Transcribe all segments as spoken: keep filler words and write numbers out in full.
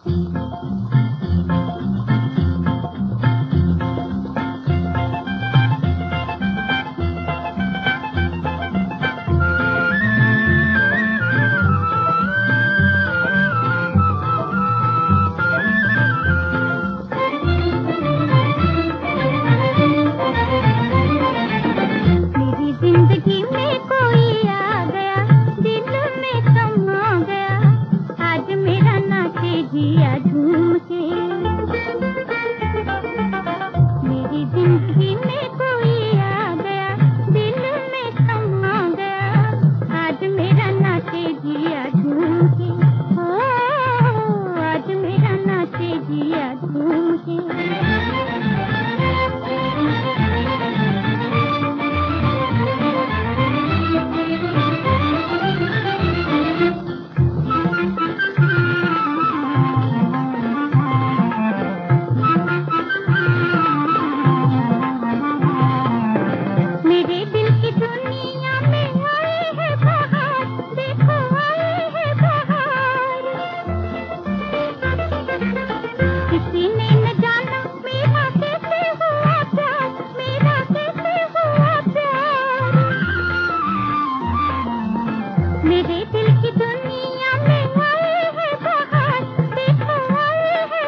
मेरे दिल की दुनिया में आए है बहार, देखो आए है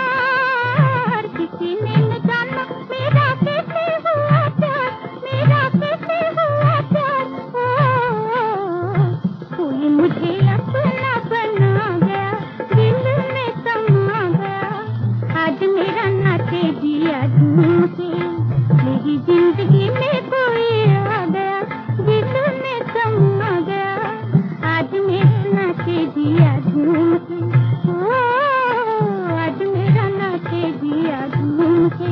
बहार। किसी ने न जाना मेरा कैसे हुआ प्यार, मेरा कैसे हुआ प्यार। ओ, कोई मुझे अपना बना गया, दिल में समा गया। आज मेरा नाचे जिया झूम के, मेरी जिंदगी में कोई आ गया, दिल में समा गया। आज मेरा नाचे जिया झूम के, ओ, आज मेरा नाचे जिया झूम के।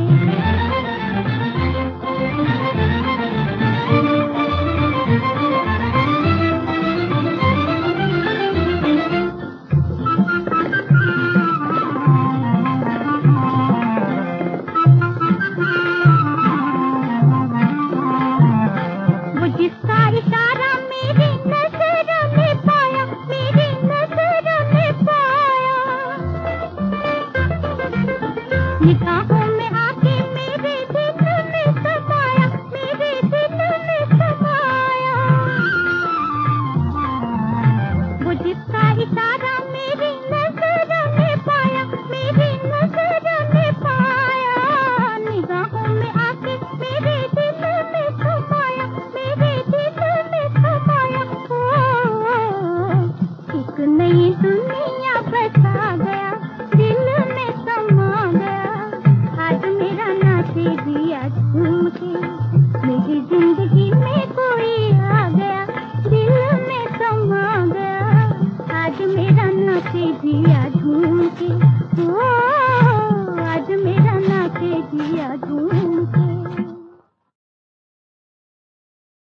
वो जिसका इशारा मेरी नजर में पाया, मेरी नजर में पाया। निगाहों में आके मेरे दिल में समाया, मेरे दिल में समाया। वो जिसका इशारा मेरी नजर में पाया, मेरी नजर में पाया। निगाहों में आके मेरे दिल में समाया, मेरे दिल में समाया। ओ, एक नई दुनिया बसा गया, दिल में समा गया। आज मेरा नाचे जिया झूम के, मेरी जिंदगी में कोई आ गया, दिल में समा गया। आज मेरा नाचे जिया झूम के।